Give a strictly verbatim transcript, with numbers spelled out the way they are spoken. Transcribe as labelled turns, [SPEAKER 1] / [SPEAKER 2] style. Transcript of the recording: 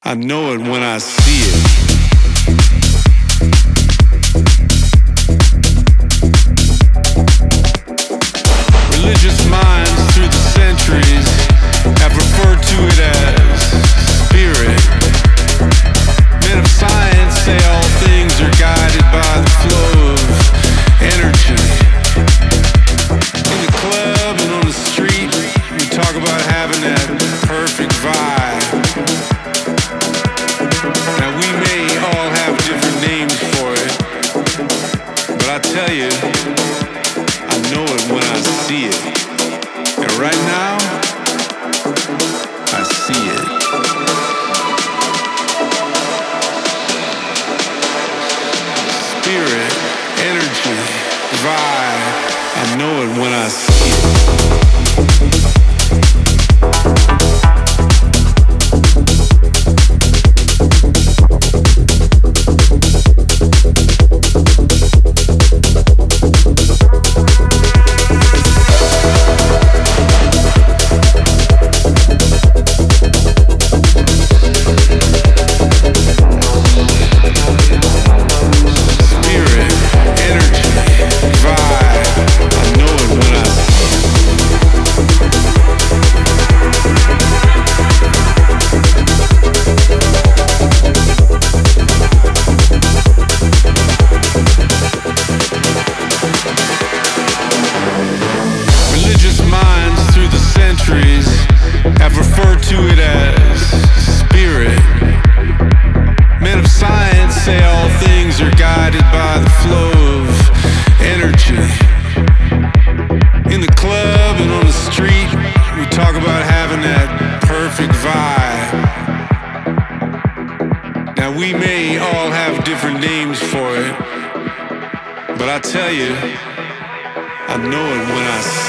[SPEAKER 1] I know it when I see it. Religious minds through the centuries have referred to it as spirit. Men of science say all things are guided by the flow of energy. In the club and on the street, we talk about having that perfect vibe. Now we may all have different names for it, but I tell you, I know it when I see it. And right now, I see it. Spirit, energy, vibe. I know it when I see it. Have referred to it as spirit. Men of science say all things are guided by the flow of energy. In the club and on the street, we talk about having that perfect vibe. Now we may all have different names for it, but I tell you, I know it when I see it.